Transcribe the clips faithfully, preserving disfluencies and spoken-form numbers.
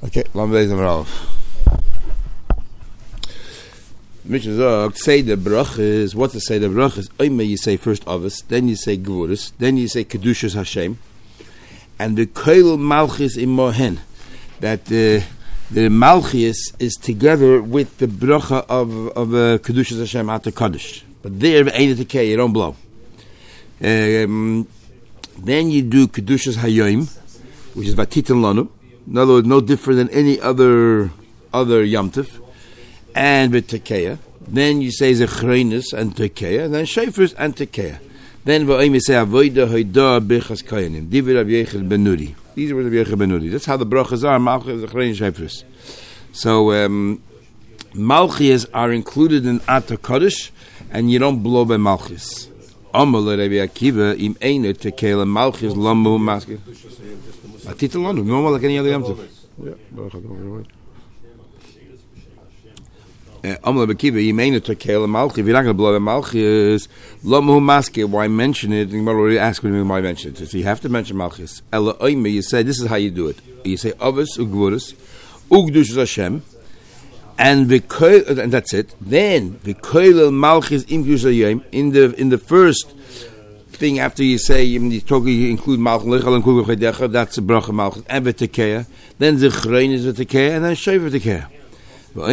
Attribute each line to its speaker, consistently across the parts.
Speaker 1: Okay, lassen wir lesen wir auf. Mishnah Zog, say the brach is, what to say the brach is, Oime you say first Avos, then you say Gvuris, then you say Kedushas Hashem, and the Koil Malchis in Mohen, that the the Malchis is together with the bracha of of uh, Kedushas Hashem at the Kaddish. But there, ain't it okay, you don't blow. Um, then you do Kedushas Hayoim, which is Vatitan Lanu. In other words, no different than any other other Yom Tov. And with Tekeah. Then you say Zechrenis and Tekeah. Then Shefers and Tekeah. Then you say Avoida Hoida Birchas Koyanim. Divi Rabbi Yechel Ben Nuri. These are Rabbi Yechel Ben Nuri. That's how the brachas are. Malchis, Zechrenis, Shefers. So um, Malchis are included in Atar Kodesh, and you don't blow by Malchis. Amal Rabbi Akiva im Eine Tekeah Malchis Lamu Maskir. Atitel Lanu. Normal like any other Yom Tov. Yeah. Amla Bekiva, you mean it to Kale Malchi. If you're not going to blow the Malchi, is Lomu Maske. Why mention it? And you're already asking me why mention it. So you have to mention Malchis. Ela Oime, you say this is how you do it. You say Avos Ugvuris, Ugdushas Hashem, and the and that's it. Then the Koil Malchis Im Yusayim in the in the first thing after you say you talk you include Malchis Lechal and Kugachedecha. That's the bracha Malchis and V'Tekeah. Then the Chrein is V'Tekeah, and then Shev V'Tekeah. So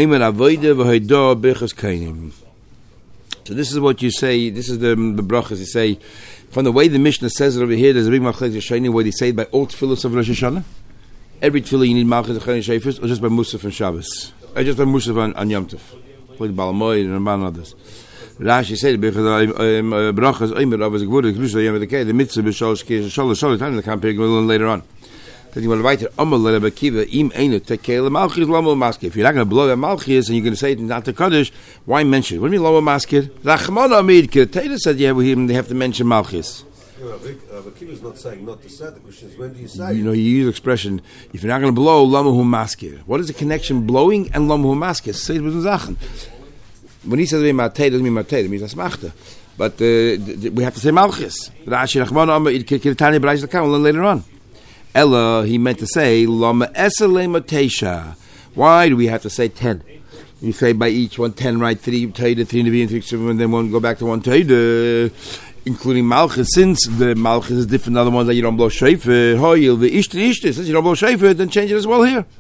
Speaker 1: this is what you say. This is the the brachas you say. From the way the Mishnah says it over here, there's a big machlekes sheni where they say it by all tefillos of Rosh Hashanah. Every tefillah you need malchus and shefes, or just by Musaf and Shabbos, or just by Musaf on, on Yom Tov, like Balamoy and Ramban and others. Rashi said brachas oimer avos gvuros kedusha yom v'tekei the mitzvah b'shalosh kiyas shalosh shalosh time the campaign will learn later on. That you want to write it, Amal Rabbi Akiva im Eine Tekeah Malchis Lamo Maskir. If you're not going to blow the Malchis and you're going to say it not the Kaddish, why mention it? What do you mean Lamo Maskir? Rachmana Amid Taylor said, yeah, we they have to mention Malchis.
Speaker 2: Rabbi Akiva is not saying not to say. The question is, when do you say?
Speaker 1: You know, you use the expression, if you're not going to blow, Lamo Hu Maskir. What is the connection blowing and Lamo Hu Maskir? Say it with Zachen. When he says Matei, doesn't mean Matei, it means Asmachta. But uh, we have to say Malchis. Rashi Rachmana Amid Kirtani B'Raish L'Kam, we'll learn later on. Ella, he meant to say Lama Esale Matesha. Why do we have to say ten? You say by each one ten, right? Three Taida, three Nevi, and three and then one go back to one Taida, including Malchus. Since the Malchus is different than the ones that you don't blow Shayfer, Hoyil, the Ishti Ishti. Since you don't blow Shayfer, then change it as well here.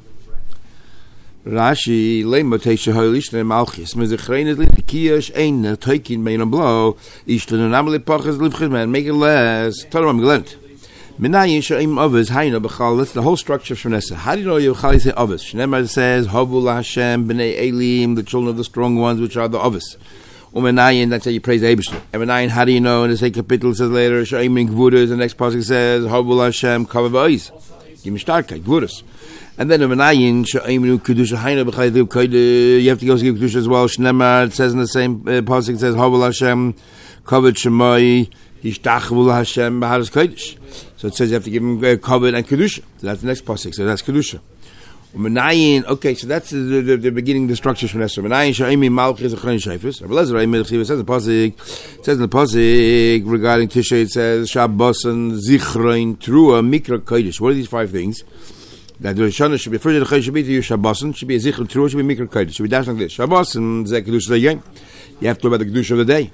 Speaker 1: Rashi, Le Matesha Hoyil Ishti and Malchus. Mezechrein Li Kiyash Ein Taikin Mein Blow Ishti and Amali Pachas Livchis Man. Make it less. Tell them I'm glad. That's the whole structure of Shmonesa. How do you know you say Avos? Shneimar says Havul Hashem Bnei Elim, the children of the strong ones, which are the Avos. Umenayin, that's how you praise the Eibishter. Emenayin, how do you know? And the same capital says later Shaimin Gvuras. The next passage says Havul Hashem Kavav Ois. Yimishtarkai Gvuras. And then Emenayin Shaimin Kedusha Haina B'Chaydiv Koide. You have to go give Kedusha as well. Shneimar, it says in the same uh, passage, says Havul Hashem Kavod Shemai Yishtachvul Hashem B'Haras Kodesh. So it says you have to give him uh, kavod and kedusha. So that's the next pasuk. So that's kedusha. Okay, so that's the, the, the beginning of the structure from Esther. Menayin sha'imi malchis achrein shayfus. Rabbi Lezer it says in the pasuk. It says in the pasuk regarding Tishrei. It says Shabbos and zichrein trua mikra kodesh. What are these five things? That the Shana should be first the Chodesh should be to use Shabbos, should be a zichrein trua, should be mikra kodesh. Should be dashed like this. Shabbos and zeh kedusha again. You have to talk about the kedusha of the day.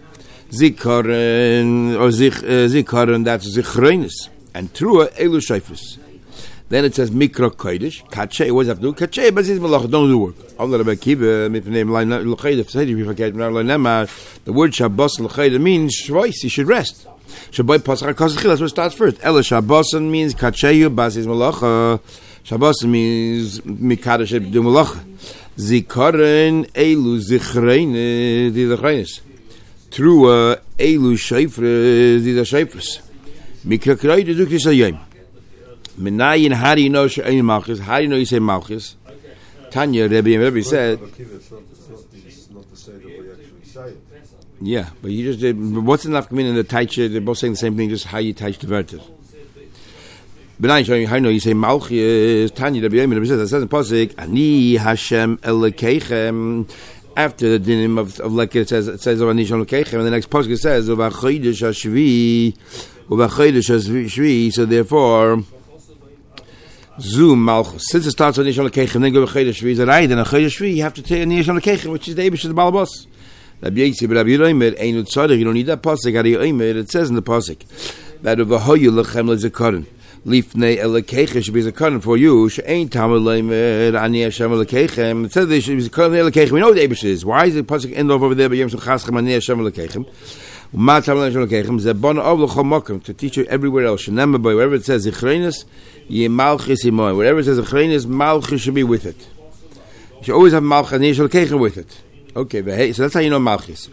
Speaker 1: Zikaron or zich uh, zikaron, that's zichreinis. And trua elu shayfus. Then it says mikra kodesh. Kache, what does have to do? Kache, but it's malach. Don't do work. Allah Rabbi Akiva, mit name l'chayda. Say if you forget the word Shabbos l'chayda means shvois. You should rest. Shabbai pasach kasachil. That's what starts first. Ela Shabbos means kacheyu bas is malach. Shabbos means mikadosh do malach. Zikaron elu zichrein di zichreinis. Trua elu shayfres di shayfres. Mikra kodesh do kisayim. Menayin, how do you know she'ayin malchus? How do you know you say malchus? Tanya, Rebbe, and Rebbe said.
Speaker 2: It's not, it's not, it's not to say that we actually say it.
Speaker 1: Yeah, but you just did. What's enough coming in the taicha? They're both saying the same thing, just how you taich the verter. Menayin, showing how you know you say malchus. Tanya, Rebbe, and Rebbe said. That says in pasuk, Ani Hashem Elokeichem. After the dinim of of like it says it says Ani Hashem Elokeichem, and the next pasuk it says Uvachodesh Hashvi, Uvachodesh Hashvi. So therefore. Zoom Malchus. Since it starts on Nishon Lekechem, then go to Chodesh Shvi, is a right, and a Chodesh Shvi, you have to take Nishon Lekechem, which is the Eibush of the Balabos. Rabbi Yitzi, but Rabbi Yeroimer, Einu Tzaddik, you don't need that pasuk. Rabbi Yeroimer, it says in the pasuk that of a Hoyu Lechem Lezakaron, Lifnei Elekechem should be Zakaron for you. She ain't Tamer Leimer Ani Hashem Lekechem. It says there should be Zakaron Lekechem. We know what the Eibush is. Why is the pasuk end off over there? By Yom Chaschem Ani Hashem Lekechem. Ma Tamer Hashem Lekechem. Zebon Av Lechom Makom to teach you everywhere else. Shenema by wherever it says Zichrenis. Ye Malchus Imoy. Wherever it says Achrenis, Malchus should be with it. You should always have Malchus and Yeshua Lekechem with it. Okay, so that's how you know Malchus.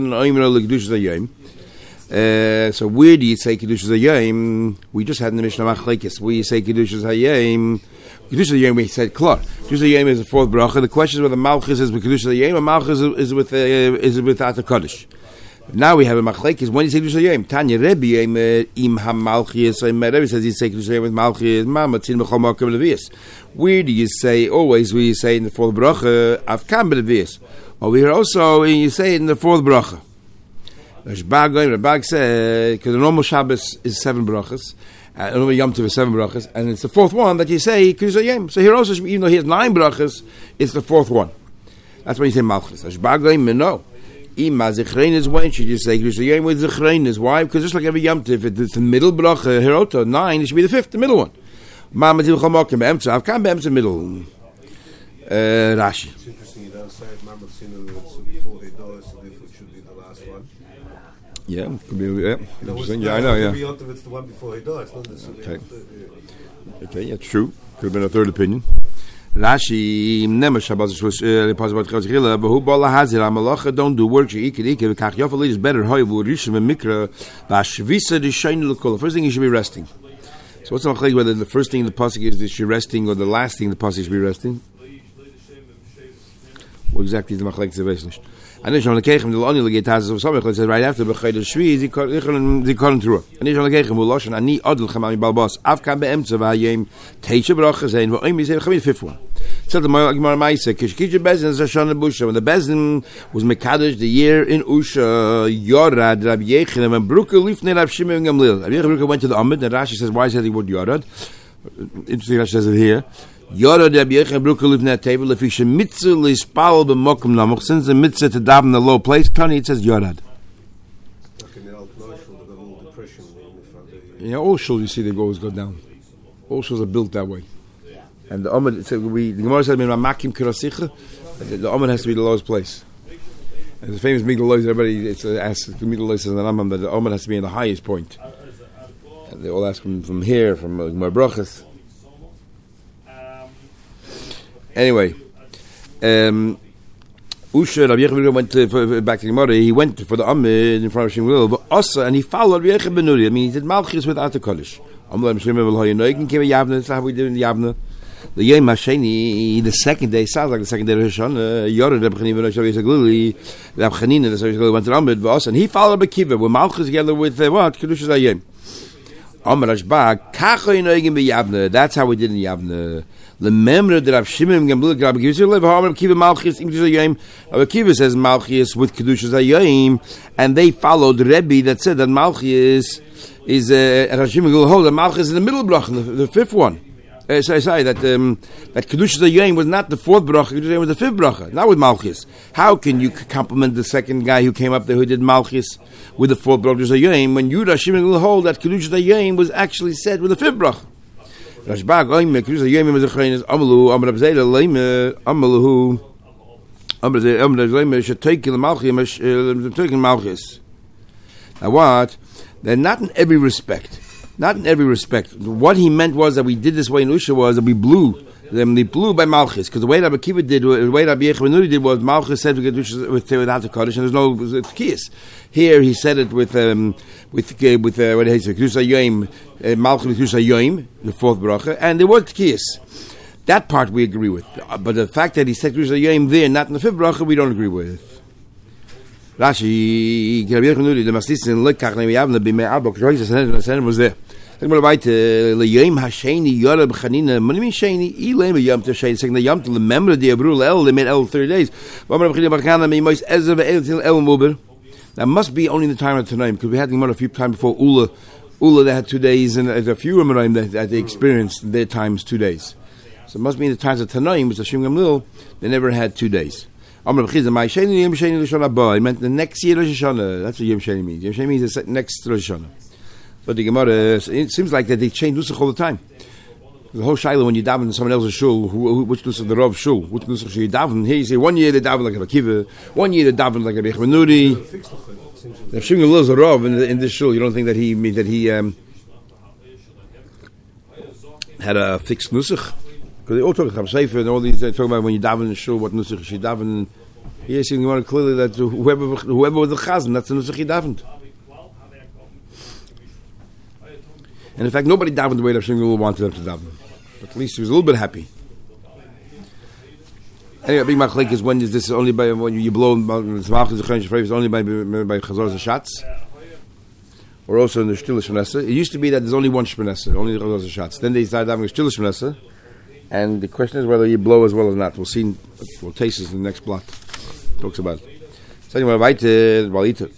Speaker 1: Uh, so where do you say Kedushas Hayom? We just had in the Mishnah Machlekes. Where you say Kedushas Hayom? Kedushas Hayom we said Klar. Kedushas Hayom is the fourth bracha. The question is whether Malchus is with Kedushas Hayom or Malchus is with uh, is with Ata Kodesh. Now we have a Machlekes. When you say Kedushas Hayom, Tanya Rebbe Im HaMalchus. Rebbe says you say Kedushas Hayom with Malchus. Mamatzin B'chol Makom Levius. Where do you say always? Where you say in the fourth bracha Avkam B'Levius? Over here also you say it in the fourth bracha. Rashbag Rashbag said because the normal Shabbos is seven brachas, uh, normal Yom Tov is seven brachas, and it's the fourth one that you say Kedushas Hayom. So here also, even though he has nine brachas, it's the fourth one. That's when you say Malchus. Rashbag no. Ima Zichrenis, when should you say Kedushas Hayom with Zichrenis? Why? Because just like every Yom Tov, if it's the middle bracha, Hiroto nine, it should be the fifth, the middle one. Mama Tiv Chomokim Be'emtza, I've come Be'emtza middle. Uh, Rashi.
Speaker 2: It's interesting you don't say it, Mama Tzina, before they die, so therefore it should be the last one.
Speaker 1: Yeah, could be. Yeah,
Speaker 2: no,
Speaker 1: interesting. Yeah, I know. Yeah.
Speaker 2: It's the one before he dies. Not necessarily
Speaker 1: Okay.
Speaker 2: After, yeah.
Speaker 1: Okay, yeah, true. Could have been a third opinion. Rashi never Shabbat was possible to Chazchila, but who bala hazir amalacha don't do work. You ikid ikid kach yafal is better. Hoy vu rishim and mikra vashvisa the shain lekol. First thing you should be resting. So what's the machlek whether the first thing in the pasuk is that you're resting or the last thing in the pasuk should be resting? What exactly is the machlek zevesnish? And then Shon Lekechem the only legate has of something says right after b'chayder shvi the the current through. And then Shon Lekechem will losh and ani adl chamami balbas avka beemtza vayem teisha bracha zayin v'oim yisei v'chamid fifth one. So the Gemara Ma'aseh kishkija bezin is Hashanah Busha when the bezin was mekadosh the year in Usha Yorad Rabbi Yechanan and Bruka lifnei Rav Shimon Gamliel. Rabbi Yechanan went to the Amid and Rashi says why is that the word Yorad? Interesting Rashi says it here. Yorad Rabbi Yechanan Bruka lifnei table if he should mitzvah lispal b'mokum namuch since the mitzvah to daven in the low place. Tani it says Yorad.
Speaker 2: Like in the Al Knoshul, they got all depression in the front of the
Speaker 1: Yeah, all shuls you see they always go down. All shuls are built that way. And the Amid, so we, the Gemara said, "Makim kirasicha." The Amid has to be the lowest place. And the famous Migdal Lois, everybody it's uh, asks the Migdal Lois and the Rambam that the Amid has to be in the highest point. And they all ask from, from here, from uh, Gemara Brachas. Anyway, um, Usha Rabbi Yechon went to, for, back to the Gemara. He went for the Amid in front of Shmuel, but Asa, and he followed Rabbi Yechon ben Nuri. I mean, he did Malchus without the Kodesh. Amar Shmuel will hoy noigen came Yavna. That's how we did in the Yavna. The Yom Hasheni, the second day, sounds like the second day of Hashanah. Yorad Reb Chanina ben Shavi Zaglili, Reb Chanina the Shavi went to Amid Vos, and he followed Bekiva with Malchus together with uh, what Kedushas Hayom. Amar Ashbag kachoy noigen be Yavna. That's how we did in Yavna. The member that Reb Shimon Gamliel Reb Kiva live Amar Kiva Malchus in Kedushas Hayom. Reb Kiva says Malchus with Kedushas Hayom, and they followed Rebbe that said that Malchus is uh, Reb Shimon Gamliel hold that Malchus is in the middle bracha, the, the fifth one. Uh, so I say that um, that Kedushas Hayom was not the fourth bracha, Kedushas Hayom was the fifth bracha, not with Malchus. How can you compliment the second guy who came up there who did Malchus with the fourth bracha Kedushas Hayom when you Reb Shimon will hold that Kedushas Hayom was actually said with the fifth bracha? Rashbag Oime Kedushas Hayom was a chaynes Amalu Amar Abzeda Leime Amalu Amar Abzeda Amar Leime should take the Malchus taking Malchus. Now what? They're not in every respect. Not in every respect. What he meant was that we did this way in Usha was that we blew them. They blew by Malchus because the way Rabbi Kiva did, the way Rabbi Yechon ben Nuri did was Malchus said we get Usha with without the Kodesh, and there's no Tekiyas. Here he said it with um, with uh, with uh, what is it? Kedushas Hayom, uh, Malchus with Kedushas Hayom, the fourth bracha, and there was Tekiyas. That part we agree with, but the fact that he said Kedushas Hayom there, not in the fifth bracha, we don't agree with. Rashi, Rabbi Yechon ben Nuri, the Maslisin lekach ne'yavna b'mei arba because the sentence was there. Think about right le yom hasheni yorab chanina. What do you mean sheni? Ilem yom to sheni. Second the yom to remember the abrul el. They made el thirty days. That must be only in the time of tonight because we had the Gemara a few times before Ula Ula, they had two days, and a few Amoraim that, that they experienced in their times two days. So it must be in the times of Tanoim, which Hashem Gamliel, they never had two days. Amr B'chizah, my Sheni Yom Sheni Rosh Hashanah. It meant the next year Rosh Hashanah. That's what Yom Sheni means. Yom Sheni means the next Rosh Hashanah. But the Gemara, it seems like that they change nusach all the time. The whole Shiloh, when you daven in someone else's shul, who, who, which nusach the Rav shul, which nusach should you daven? Here you say one year they daven like a Akiva, one year they daven like a Bech Menuri. If Shimon Gamliel is a Rav in, the, in this shul, you don't think that he that he um, had a fixed nusach? Because they all talk about Sefer and all these. They talk about when you daven in the shul, what nusach you should daven. Here you want clearly that whoever whoever was the chazan, that's the nusach he davened. And in fact, nobody davened the way that Hashem wanted them to daven. But at least he was a little bit happy. Anyway, big machlek is when is this only by when you, you blow the malchus the chayim is only by by chazor zashatz, or also in the stille shmonesa. It used to be that there's only one shmonesa, only the chazor zashatz. Then they started having a stille shmonesa, and the question is whether you blow as well or not. We'll see. We'll taste this in the next block. Talks about it. So anyway, weiter, weiter.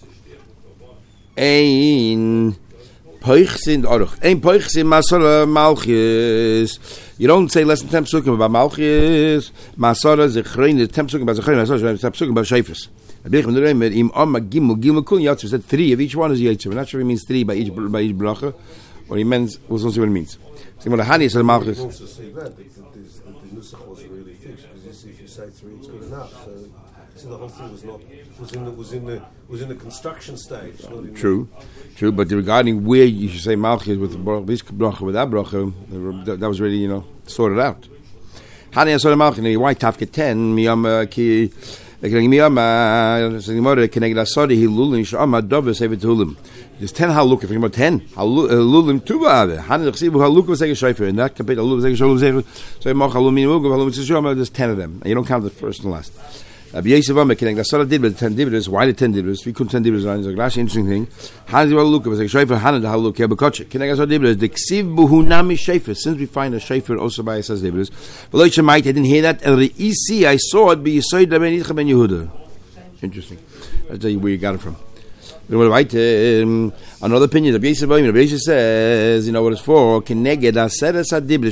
Speaker 1: Ein Poich sind Aruch. Ein Poich sind Masora Malchus. You don't say less than ten psukim about Malchus. Masora Zechrein, ten psukim about Zechrein, Masora, ten psukim about Shefus. I believe in the name of Im Amma Gimel, Gimel Kul Yatsu said three of each one is Yatsu. We're not sure if he means three by each by each bracha, or he means, we'll see what it means. So when the Hani said Malchus.
Speaker 2: You can also say that, that, the Nusach wasn't really fixed, because if you say three, it's good enough. So, so the whole thing was not, was in the, was in the, was in the construction stage. Not in
Speaker 1: True. The, True, but regarding where you should say Malchus with this bracha, with that bracha, that, that was really, you know, sorted out. Hani Asor Malchus, why Tafke ten, Miyam Ki, Miyam, Sigmore, Keneged Asori, Hilulin, Shama, Dovis, Evit Hulim. There's ten halukah. If you're about ten, halulim tuva. Hani Chsibu halukah was like a shayfer. In that compared to halukah was like a shalom zecher. So you mach halum minimum, halum tzishom. There's ten of them, and you don't count the first and last. Rabbi Yosef Amar Keneged Asor did with ten dividends. Why the ten dividends? We couldn't ten dividends. It's a very interesting thing. Hani halukah was like a shayfer. Hani the halukah bekotche. Keneged Asor dividends. The Ksibu hunami shayfer. Since we find a shayfer also by says dividends. But Loisha might I didn't hear that. El Reisi I saw it. Be Yisoid Ben Yitzchak Ben Yehuda. Interesting. I'll tell you where you got it from. Um, another opinion, the Yosef Rabbi Yosef says, you know what it's for? Keneged aseres adibrish.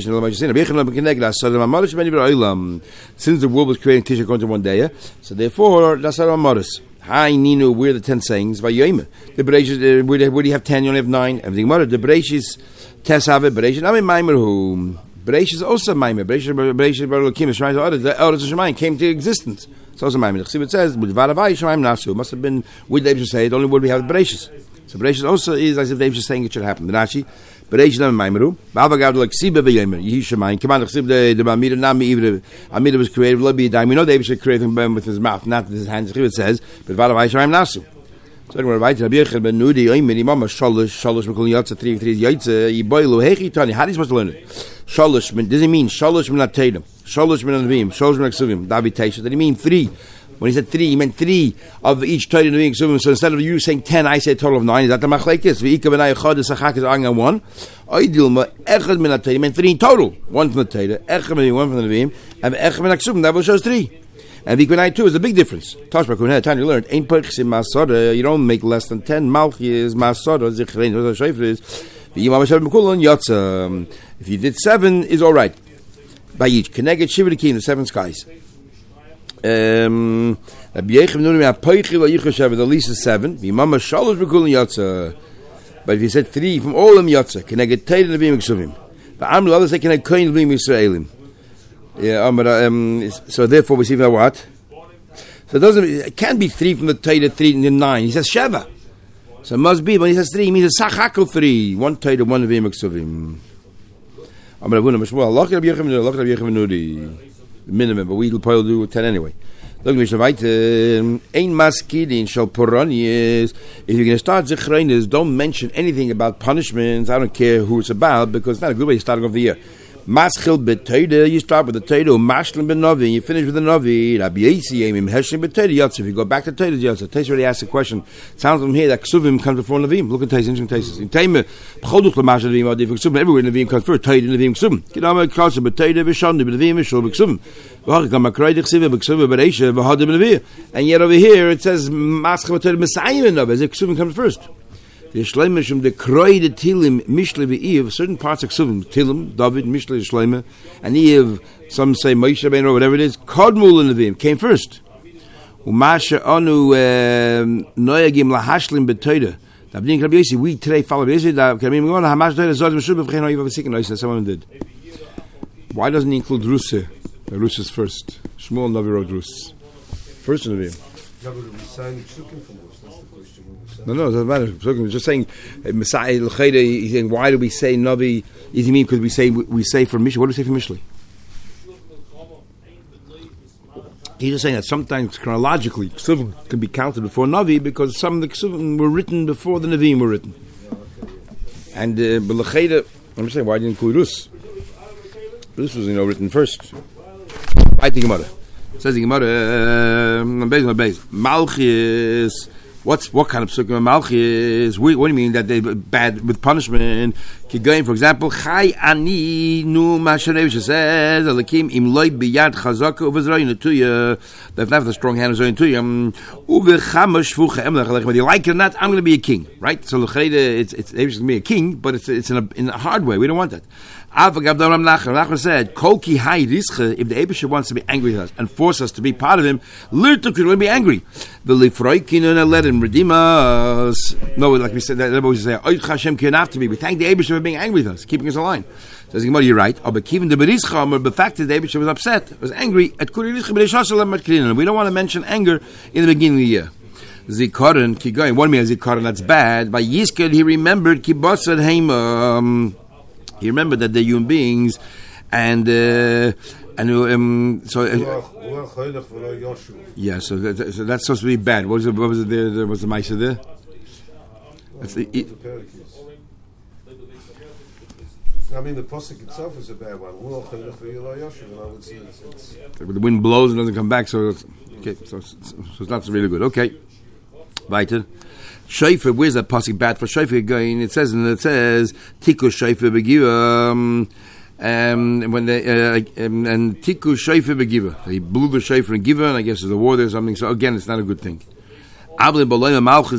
Speaker 1: Since the world was created, Tisha according to one day, so therefore that's our modus. Hi Ninu, we're the ten sayings. Vayomer. The Bereshis, where do you have ten? You only have nine. Everything more. The Bereshis tesave Bereshis. I mean, Maimer who Bereshis also Maimer. Bereshis Bereshis Baruch Kim is trying to order. The orders of Shemayim came to existence. So also Maimer. See what it says. With Varavai Shemayim Nasu. Must have been with David say it. Only would we have Bereshis. So Bereshis also is as if David is saying it should happen. The Nashi. Bereshis Nam Maimeru. Bavagav like Siba Vayomer. Yehi Shemayim. Come on, the the Amida Nami Ivre. Amida was created. Lo be dime. We know David should create him with his mouth, not with his hands. It says, but Varavai Shemayim Nasu. So we're right. Rabbi Yechel ben Nudi, Oimeri Mama Shalosh Shalosh Mekul Yatsa three three Yatsa Yiboilu Hechi Tani. How are you supposed to learn it? Shalosh does it mean Shalosh Min Atayim, Shalosh Min Anvim, Shalosh Min Aksuvim, David Taisha? Did he mean three? When he said three, he meant three of each Torah and Aksuvim. So instead of you saying ten, I say a total of nine. Is that the machlekes? V'ika ben Ayachad Sachak is Anga one. Oidilma Echad Min Atayim meant three in total. One from the Torah, Echad Min one from the Anvim, and Echad Min Aksuvim. That shows three. And Vikunai two is a big difference. Tashba Kunai, time you learned. Ein Perchis in Masada, you don't make less than ten. Malchis, Masada, Zichrein, what the Shayfer is. If you did seven, is all right. By each. Keneged Shiva Kim, the seven skies. Um, the least is seven. But if you said three from all of them Yotza, Keneged Teid and Avim Ksuvim. But Amru, others say Keneged Koin Avim Yisraelim. Yeah, um, um, so therefore we see that what? So it doesn't. It can't be three from the Torah, three and nine. He says Sheva. So it must be when he says three, he means a Sachakel three, one Torah, one of Yemaksuvim. I'm going to win him. Well, look at Yechim, look at Yechim, the minimum, but we will probably do ten anyway. Look, Mishnah Vayt, Ein Maskidin Shal Poranias. If you're going to start Zichreinis, don't mention anything about punishments. I don't care who it's about because it's not a good way to start off the year. Maschil b'teida, you start with the teida, mashlim b'novi, you finish with the novi. Rabbi Yisi yemim heshlim b'teida yatsa. If you go back to teida yatsa, Teis already asked the question. It sounds from here that ksuvim comes before navim. Look at Teis, interesting Teis. In Teime, b'choduch l'mash navim adif ksuvim. Everywhere navim comes first. Teida navim ksuvim. Kidama kasa b'teida v'shandi b'navim v'shul b'ksuvim. V'hachikam akreidich siva b'ksuvim b'reisha v'hadim b'navim. And yet over here it says maschil b'teida m'sayim b'novi, as if ksuvim comes first. The Shloime Shem the Kroi the Tilim Mishle v'Eiv, certain parts of Ksuvim, Tilim, David, Mishle, Shloime, and Eiv, some say Moshe Rabbeinu or whatever it is, Kodmul and Nevi'im came first. Umasha Anu Noyagim Lahashlim B'Toida. We today follow Rabbi Yossi. Someone did. Why doesn't he include Russe? Russe is first. Shmuel Navi wrote Russe. First in the No, no, it doesn't matter. We're just saying, Messiah L'Chayda, he's saying, why do we say Navi? Does he mean because we say we say for Mishlei? What do we say for Mishlei? He's just saying that sometimes chronologically Ksuvim can be counted before Navi because some of the Ksuvim were written before the Nevi'im were written. And uh, but L'Chayda, I'm saying, why didn't include Rus? Rus was, you know, written first. I think Gemara. Says the Gemara, Malchus. What's what kind of psukim Malchus? What do you mean that they bad with punishment? Keep going. For example, Chai ani nu masharevish says Alakim im loy biyad chazaka uvazrayin tuya. They've never the strong hand is to you. Uvechamash fucha emlech. Whether you like it or not, I'm going to be a king, right? So l'chayda, it's it's going to be a king, but it's it's in a in a hard way. We don't want that. Avagavdaram Nachman Nachman said, Kolki hai rische. If the Eibusha wants to be angry with us and force us to be part of him, lirtuk will be angry. The lifroikin let him redeem us. No, like we said, that always say, Oich Hashem kinaf to me. We thank the Eibusha for being angry with us, keeping us aligned. Says Gemara, you're right. But even the berischa, the fact that the Eibusha was upset, was angry at kuri rische b'reishashalam matkrinan. We don't want to mention anger in the beginning of the year. Zikaron, keep going. One means Zikaron, that's bad. By Yiskel, he remembered kibbutz heim. He remembered that they're human beings, and uh, and um, so uh, yeah. So, that, so that's supposed to be bad. What was it? What was it? There, there was the Maisa there. That's the, it,
Speaker 2: I mean, the pasuk itself is a bad one.
Speaker 1: The wind blows and doesn't come back, so it's, okay. So, so, so it's not really good. Okay, weiter. Shofar, where's that pasuk bad for Shofar going? It says, and it says, Tiku Shofar begiva, um, um, when they, uh, um, and Tiku Shofar begiva. He blew the Shofar and giver, and I guess there's a war there or something, so again, it's not a good thing. If you want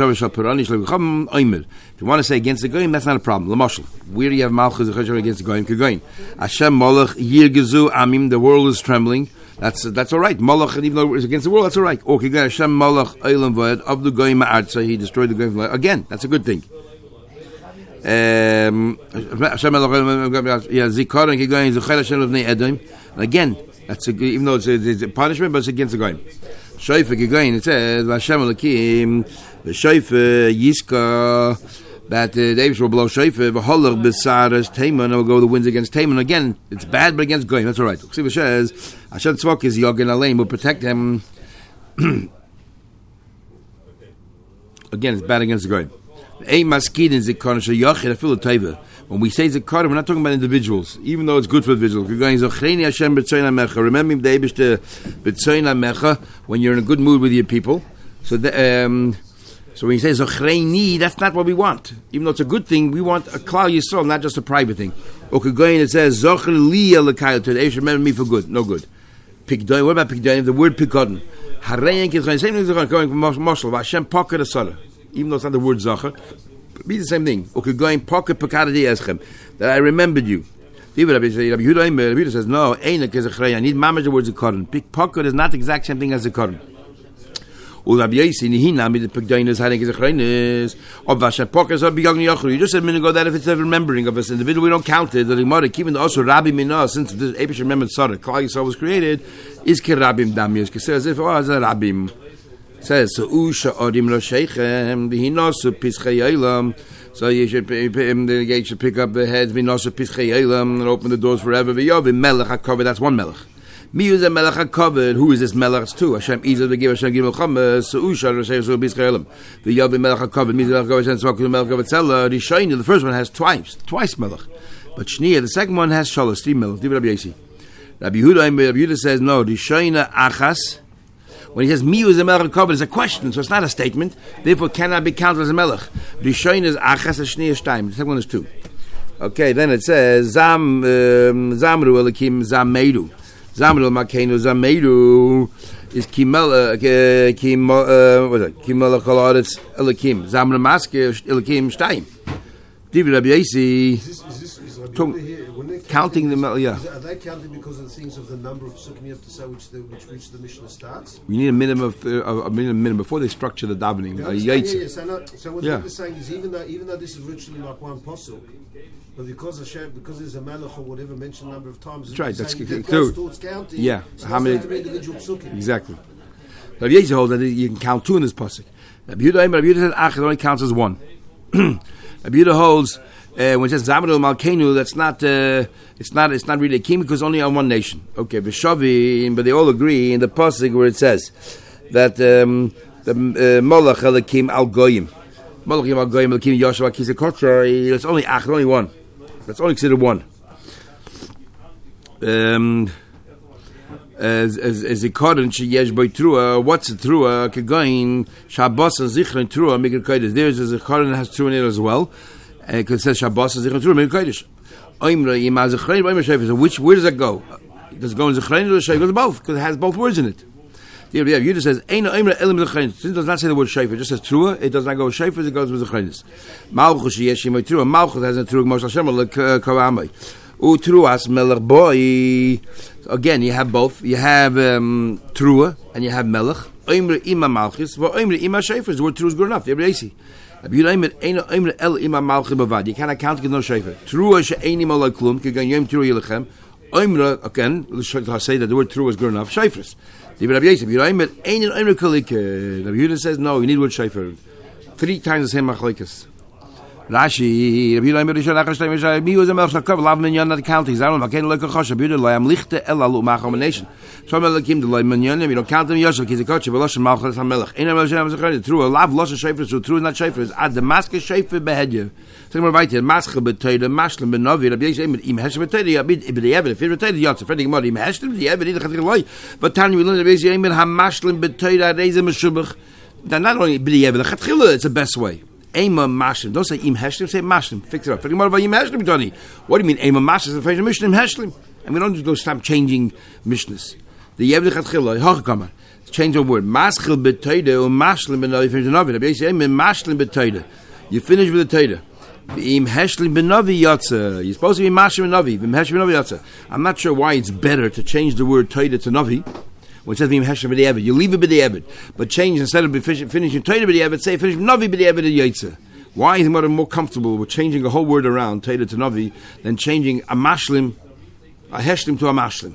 Speaker 1: to say against the Goyim, that's not a problem. Lamashal, where do you have Malchus against the Goyim? Goyim. Hashem Malach Yirgezu Amim, the world is trembling. That's that's all right. Malach, even though it's against the world, that's all right. Or Kigan Hashem Malach Eilam Vayad of the Goyim Ma'arza, he destroyed the Goyim. Again, that's a good thing. Um, Hashem Malach yeah Zikar and Kigan Zuchel Hashem Levnei Edom. Again, that's a, even though it's a, it's a punishment, but it's against the Goyim. Shofar Kigan, it says Hashem Alakim the Shofar Yiska. That uh, the Eibush will blow shofar, v'holach b'saras Taman, and will go the winds against Taman. Again, it's bad, but against Goyim, that's all right. Ksiva says, Hashem Tzvok is Yogan Aleim, will protect him. Again, it's bad against Goyim. Ein maskid in zikon sheyachid afilu teva. When we say zikon, we're not talking about individuals, even though it's good for individuals. We're going zochreini Hashem b'tzoyin hamecha. Remember the Eibush the b'tzoyin hamecha when you're in a good mood with your people. So the um. So when he says Zochreini, that's not what we want. Even though it's a good thing, we want a Klal Yisrael, not just a private thing. Okagoyin, it says Zocher Liya L'Kayel today. Remember me for good. No good. Pikdoin. What about Pikdoin? The word Pikodin. Harein Kitzchayin. Same thing as going from Moshel. Hashem Pocket Asara. Even though it's not the word Zocher, it means the same thing. Okagoyin Pocket Pekadadi Eschem. That I remembered you. Rabbi Yehuda says no. Einak is a Chrei. I need mamash the word Zikaron. Pocket is not the exact same thing as Zikaron. You just said a minute ago that if it's a remembering of us individual, we don't count it. The Gemara, even also Rabbi Minah, since the Eibush remembered Sarah, Klal Yisrael was created, is Kerabim Damius. It says if oh, as a Rabim. It says so Usha Odim Lo Sheichem V'Hinosu Pischei Eilam. So you should, you should pick up the head V'Hinosu Pischei Eilam and open the doors forever. V'Yov Melech HaKoved. That's one Melech. Mi is a Melech HaKoved. Who is this Melech? It's two. Hashem Izel v'giv Hashem Gimel Chamas. So Usha Rashei So Pischei Eilam. V'Yov Melech HaKoved. Mi is Melech HaKoved. Hashem Tzvak Melech HaKoved Tzela. The Shayni, the first one has twice, twice Melech. But Shniya, the second one has Shalosh, three Melech. Div Rabbi Yossi. Rabbi Yehuda, Rabbi Yehuda says no. The Shayna Achas. When he says "mi is a melech HaKoved," it's a question, so it's not a statement. Therefore, cannot be counted as a melech. Rishon is achas, shni is shtaim. The second one is two. Okay, then it says zam zamru elikim zamedu, zamru makenu zamedu. is Kimel Kim uh what is it? Kimel Kalaris Elikim. Zamra Maske Elikim Stein. David Rabbi Yasi counting the Mel, yeah.
Speaker 2: Is, are they counting because of the things of the number of psukim you have to say which the which, which the Mishnah starts?
Speaker 1: We need a minimum of uh, a minimum, minimum before they structure the davening.
Speaker 2: Yeah,
Speaker 1: Uh,
Speaker 2: yeah,
Speaker 1: yaitz.
Speaker 2: yeah. So, no, so what
Speaker 1: Yeah.
Speaker 2: they're saying is even though even though this is virtually like one posuk, but because Hashem, because there's a malach or whatever mentioned a number of times,
Speaker 1: That's right,
Speaker 2: it's
Speaker 1: that's
Speaker 2: saying
Speaker 1: c-
Speaker 2: that
Speaker 1: true.
Speaker 2: goes towards counting.
Speaker 1: Yeah.
Speaker 2: So
Speaker 1: How
Speaker 2: how
Speaker 1: many-
Speaker 2: many individual psukim?
Speaker 1: Exactly. Rabbi Yezi holds that you can count two in this pasuk. Rabbi Yehuda, Rabbi Yehuda says Ach, it only counts as one. Rabbi Yehuda holds uh, when it says Zamadu Malkeinu, that's not uh, it's not it's not really a king because only on one nation. Okay, V'shavim, but they all agree in the pasuk where it says that um, the uh, Molach Elikim Al Goyim, Molachim Al Goyim Elikim Yoshev Kizakotra. It's only Ach, only one. That's only considered one. Um. As as as a koden sheyesh by trua, what's a trua? Kegain Shabbos and zichron trua make it kodesh. There's a koden that has trua in it as well. Because it says Shabbos and zichron trua make it kodesh. Oimra yima zichron, oimra shayfer. So which where does it go? Does it go in zichron or shayfer? It goes both because it has both words in it. The Rabbi Yehuda says Eina oimra elim zichron. It does not say the word shayfer. It just says trua. It does not go with shayfer. It goes with zichron. Malchus sheyesh by trua. Malchus has a trua. Moshe Hashem like kavamai. Utruas melech boy. Again, you have both. You have um, trua and you have melech. Oimre ima malchus. Well, oimre ima shayfer. The word trua is good enough. Every day. Oimre el ima malchus bavad. You cannot count with no shayfer. Trua she'eini malay klum. Kegan yom trua yilachem. Oimre again. Let's say that the word trua is good enough. Shayfers. Rabbi Yosef. Oimre ein oimre kolik. Rabbi Yehuda says no. You need word shayfer. Three times the same machlekes. Rashi, Rabbi Yehuda Rishon Achar Shtei Mishai, Mi was a Melech Shakav, Lav Minyan not counting. Zaron, Vaken Leka Chosh, Rabbi Yehuda Loyam Lichte El Alu Machom Nation. So Melekim the Loy Minyan, you don't count them Yosef, Kizikoch, Veloshen Malchus HaMelech. Ein Rabbi Yehuda Rishon True, Lav Loshen Shayfer, so true not Shayfer is at Damascus Shayfer Behedye. So we're right here, Maschel Betoide, Mashlim Benovi, Rabbi Yehuda Im Heshem Betoide, Yabid Ibn Yehuda, if you're Betoide Yotze, Fredding Modi Im Heshem, the Yehuda Chatzik Loy. But Tanya we learn Rabbi Yehuda HaMashlim Betoide Reizem Meshubach. Then not only Ibn Yehuda Chatzik, it's the best way. Ema mashlim. Don't say im heshlim. Say mashlim. Fix it up. What about im heshlim, Johnny? What do you mean ema mashlim? The phrase mishlim heshlim. And we don't just go stop changing mishnas. The yevli chatchila hachkamar. Change a word. Maschil betoide or mashlim benovi. Finish benovi. Rabbi say im mashlim betoide. You finish with the toide. Im heshlim benovi yatsa. You're supposed to be mashlim benovi. Im heshlim benovi yatsa. I'm not sure why it's better to change the word toide to novi. When it says V'im Heshem B'di'evet, you leave it B'di'evet, but change instead of finishing Torah B'di'evet, say finish Navi B'di'evet and Yaitze. Why is it more comfortable with changing a whole word around Torah to Navi than changing a Mashlim, a Heshlim to a Mashlim?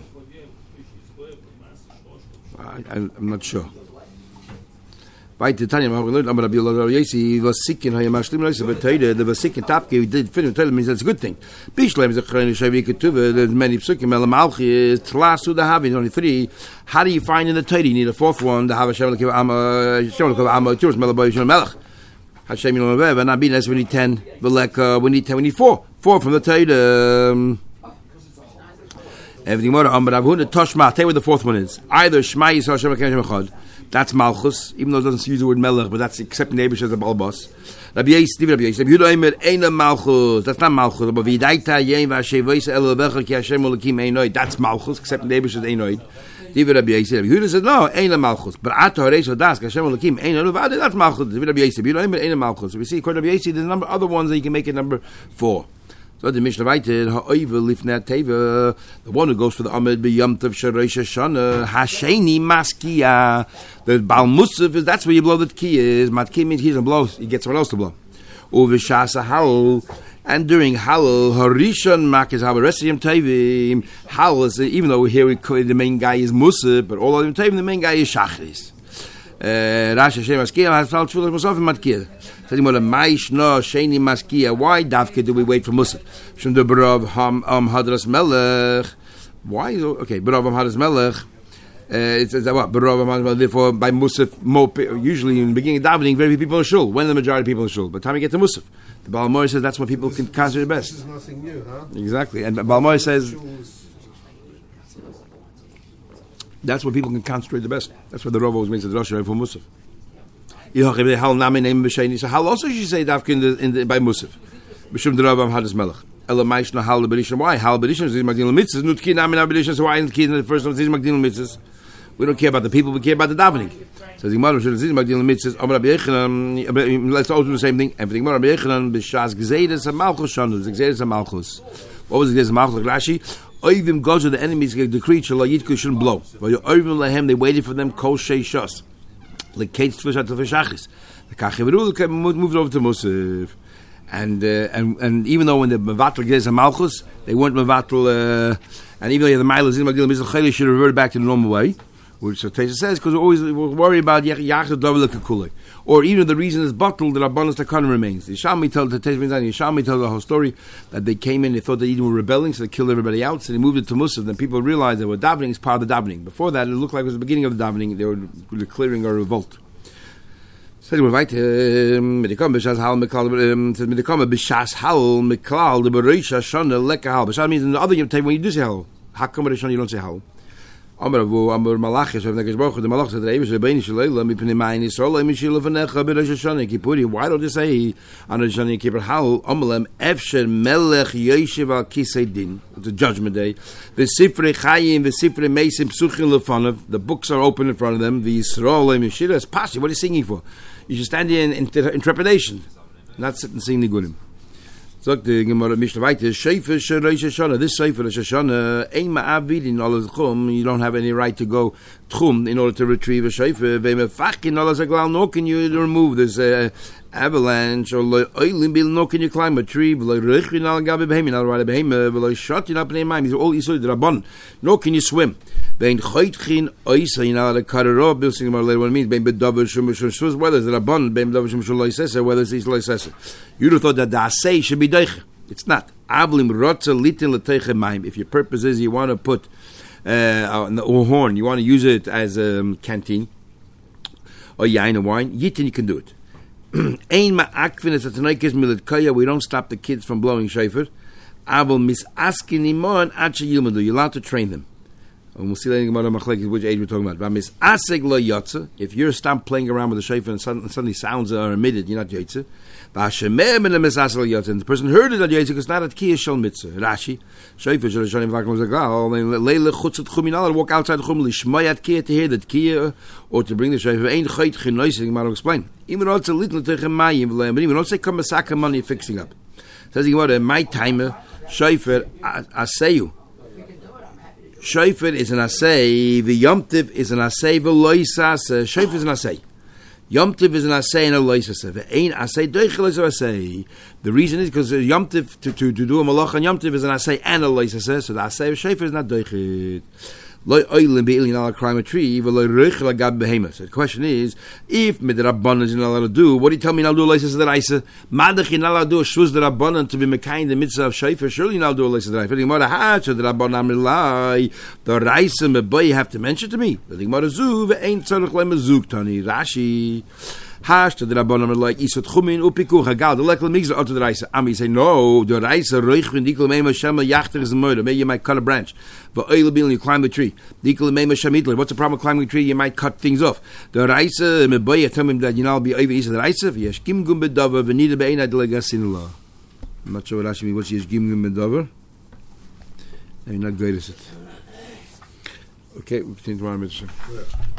Speaker 1: I, I, I'm not sure. By the time we learned about Rabbi Yossi was sick in Hayam Mashlim Loisa, but Torah the was sick in Tapke we did finish Torah means that's a good thing. Bishlem is a Chayim Shavi Ketuva. There's many psukim. El Malchi is Tlasu the Havin only three. How do you find in the Torah? You need a fourth one. The Hav Hashem Lekiv Amma Hashem Lekiv Amma Turas Melaboy Shem Melech Hashem Yom Avev and Abin. We need ten. Velek we need ten. We need four. Four from the Torah. Um, everything more. Amar Avun the Toshma. Tell you what the fourth one is. Either Shema Yisrael Hashem Lekiv Echad. That's Malchus, even though it doesn't use the word Melech, but that's accepting the Eibush as a Balbos. Rabbi Yosef, Rabbi Yosef, Rabbi Yehuda Eimer, Eina Malchus. That's not Malchus. But V'yidaita Yein v'ashevoyse el lebecha ki Hashem ulakim Einoid. That's Malchus, accepting the Eibush as Einoid. Rabbi Yosef, Rabbi Yehuda said, no, Eina Malchus. But Ato Hareis Odas, Hashem ulakim Einoid, that's Malchus. Rabbi Yosef, Rabbi Yehuda Eimer, Eina Malchus. So we see, according to Rabbi Yosef, there's a number of other ones that you can make it number four. So the Mishnah writed, Ha'oiva lifnei teva, the one who goes for the Amid b'Yom Tov shel Rosh Hashanah, Hasheni maskia. The Baal Musaf is that's where you blow the key is. Matki means he doesn't blow, he gets someone else to blow. Uvishasa halal, and during halal, Harishon makis have a rest of Yom Tovim. Halal is even though here we the main guy is Musaf, but all of Yom Tovim the main guy is Shachris. Rashi Hashem maskia has felt full of Musaf and Matkir. Why Davke do we wait for Musaf? From the Barav Ham Am Hadras Melech. Why? Okay, Barav Am Hadras Melech. It's what Barav Am Hadras Melech. Therefore, by Musaf, usually in the beginning of davening, very few people in shul. When the majority of people in shul, by the time you get to Musaf, the Baal Moed says that's what people can consider the best.
Speaker 2: This is nothing new, huh?
Speaker 1: Exactly, and Baal Moed says that's what people can concentrate the best. That's what the Rav always means the Rosh Hashanah for Musaf. So how also should you say Davka in the, in the, by Musaf? B'shum d'Rav Hadis Melech. Ela Maishna Hal B'Rishon. Why? Hal B'Rishon is Magdil Mitzvahs. Nutki Namin B'Rishon. So why in the key in the first one is Magdil Mitzvahs? We don't care about the people, we care about the davening. Says the Gemara, says, let's all do the same thing. And for the Gemara, b'shas gzeidas malchus shanu, gzeidas malchus. What was the gzeidas malchus? Rashi, oivim goes to the enemies, the creature, la yitku shouldn't blow. Oivim lahem, they waited for them, kol shei shas. Like Kate Tvishat to Vishachis. The Kachivarul moved over to Musaf. And, uh, and and even though when the Mevatel gets a Malchus, they weren't Mevatel, uh, and even though the Milas in Magil Mizracheli should revert back to the normal way, which the Tesa says, because we're always we're worried about Yachid Double Kakule. Or even the reason is bottled that Rabbanas Takana remains. The Yishami told the Tesa Yishami told the whole story that they came in, they thought they even were rebelling, so they killed everybody out, so they moved it to Musaf. Then people realized that what davening is part of the davening. Before that, it looked like it was the beginning of the davening, they were declaring a revolt. Says we're right. Medikam b'shas hal meklal. Says medikam b'shas hal meklal. The bereisha shana leka hal. B'shas means in the other Yom Tov when you do say hal. How come Bereisha you don't say hal? Amar avu amar malachis of Nekash Baruch. The malach said the Eivish Rebbeinu Shalei mipnei ma'in Yisrael mishil lefanecha Bereisha shana Kippuri. Why don't you say on the shana Kippur hal? Amalem efsher melech yoshev al kisei din. It's a judgment day. The sifrei chayim, the sifrei meisim psuchim lefanav. The books are open in front of them. The Yisrael mishil is passive. What are you singing for? You should stand there in, in, in trepidation, not sit and sing the Gulim. So the Gemara Mishnah weiter, Sheifer Rosh Hashanah. This Sheifer Rosh Hashanah, Ein Ma'avid in all Tchum. You don't have any right to go Tchum in order to retrieve a Sheifer. Ve'mefach in all Zaglal. Nor can you remove this uh, avalanche or oilim bil. Nor can you climb a tree. V'lo rechin al gabi behemin al rada behema. V'lo shatin up in These are all Yisod Rabban. Nor can you swim. Bein choitchin oisa in al kararo. Bill singing about later what it means. Bein bedavar shum shum shuz. Whether it's Rabban, bein bedavar shum shum loisesa. Whether it's loisesa. You'd have thought that the asay should be deiche. It's not. Avlim rotza litin l'teiche maim. If your purpose is you want to put uh, or horn, you want to use it as a um, canteen or yain or wine, yitin you can do it. Ein ma'akvin es atanoikes militkaya. We don't stop the kids from blowing shofar. Avol misaskin imon acha yilmadu. You're allowed to train them. And we'll see later about which age we're talking about. If you're stopped playing around with the shofar and suddenly sounds are emitted, you're not yotze. And the person heard it at yotze because not at kiyah shel mitzvah. Rashi, shofar shel shonim vakum zagal. Leile chutzat chuminal walk outside the chum lishmayat kiyah to hear that kiyah or to bring the shofar. Ein chayt chinoising. I'll explain. Even also little techem mayim v'leim. But even don't say come masaka money fixing up. Says he what my timer shofar aseyu. Shofar is an asay, the Yom Tiv is an asay, the loisas. Shofar is an asay. Yom Tiv is an asay and a loisas. The ain't asay, doichel is an asay. The reason is because Yom Tiv, to, to, to do a malach on Yom Tiv is an asay and a loisas. So the asay of Shofar is not doichel. Lo oilim be'ilin ala climb a tree, v'lo reichel agab behema. So the question is, if midrabbanan is not allowed to do, what do you tell me now do a loisas that I say? Madach you're not allowed to do a shvuz derabbanan to be mekayim the mitzvah of shofar. Surely you're not allowed to do a loisas that I say. The Gemara ha, so derabbanan amrilai, the raisa mebay you have to mention to me. The Gemara zu, ve'ein tzarech le'em zuk tani. Rashi. Hash to the Rabbanim like Isot Chumin Upiku Hagal. The Lekal Migzah out to the Raisa. Ami say no. The Raisa Roich when Dikul Meima Shema Yachter is a murder. Maybe you might cut a branch. But Oil Bil you climb a tree. Dikul Meima Shemitler. What's the problem with climbing a tree? You might cut things off. The Raisa Meboya tell him that you know I'll be over Isa the Raisa. Yesh Gim Gum Bedover Venida Beina Delegasinullah. I'm not sure what Rashi means. What's Yesh Gim Gum Bedover? I'm not great at it. Okay, we continue tomorrow.